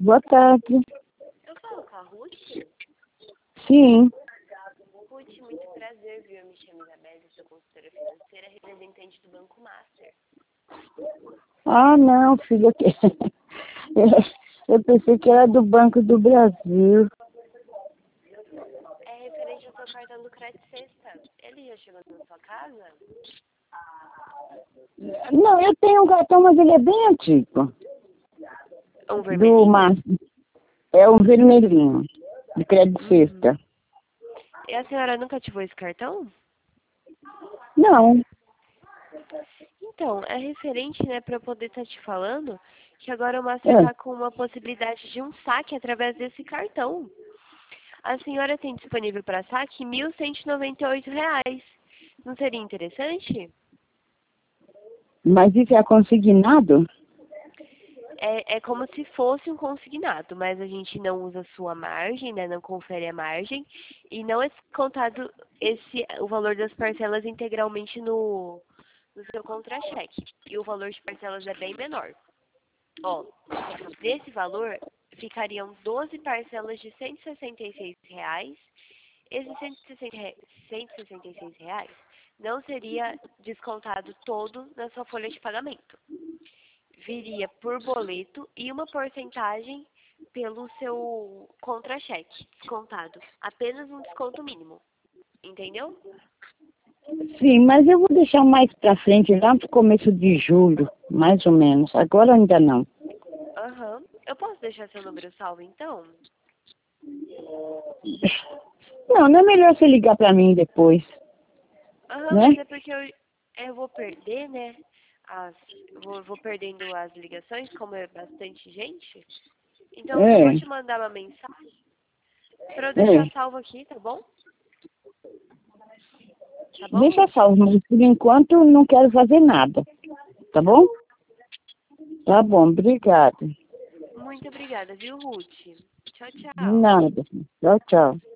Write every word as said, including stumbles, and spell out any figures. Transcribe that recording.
Boa tarde. Eu falo com a Ruth? Sim. Ruth, muito prazer, viu? Eu me chamo Isabela, sou consultora financeira, representante do Banco Master. Ah, não, filha. Eu pensei que era do Banco do Brasil. É referente ao seu cartão do Crédito Sexta. Ele já chegou na sua casa? Não, eu tenho um cartão, mas ele é bem antigo. Um Do vermelhinho? Mar... É um vermelhinho, de crédito Uhum. sexta. E a senhora nunca ativou esse cartão? Não. Então, é referente, né, para eu poder estar te falando que agora o Master É. está com uma possibilidade de um saque através desse cartão. A senhora tem disponível para saque mil cento e noventa e oito reais. Não seria interessante? Mas isso é consignado? É, é como se fosse um consignado, mas a gente não usa a sua margem, né? Não confere a margem e não é descontado esse, o valor das parcelas integralmente no, no seu contra-cheque. E o valor de parcelas é bem menor. Ó, desse valor ficariam doze parcelas de cento e sessenta e seis reais. Esses cento e sessenta re- cento e sessenta e seis reais não seria descontado todo na sua folha de pagamento. Viria por boleto e uma porcentagem pelo seu contra-cheque descontado. Apenas um desconto mínimo. Entendeu? Sim, mas eu vou deixar mais pra frente, lá no começo de julho, mais ou menos. Agora ainda não. Aham. Eu posso deixar seu número salvo, então? Não, não é melhor você ligar pra mim depois, Aham, né? mas é porque eu, eu vou perder, né? As, eu vou, vou perdendo as ligações, como é bastante gente. Então eu só vou É, te mandar uma mensagem pra eu deixar é. salvo aqui, tá bom? Tá bom, Deixa Ruth? salvo, mas por enquanto não quero fazer nada. Tá Tá bom? bom. Tá bom, obrigada. Muito obrigada, viu, Ruth? Tchau, De tchau. nada. Tchau, tchau.